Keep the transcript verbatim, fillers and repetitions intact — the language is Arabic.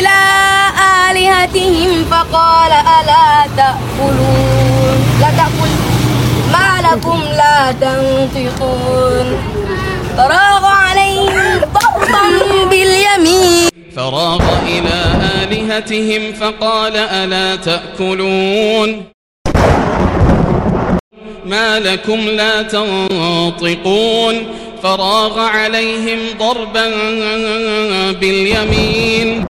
إلى آلهتهم فقال ألا تأكلون لا تأكل ما لكم لا تنطقون فراغ عليهم ضربا باليمين فراغ إلى آلهتهم فقال ألا تأكلون ما لكم لا تنطقون فراغ عليهم ضربا باليمين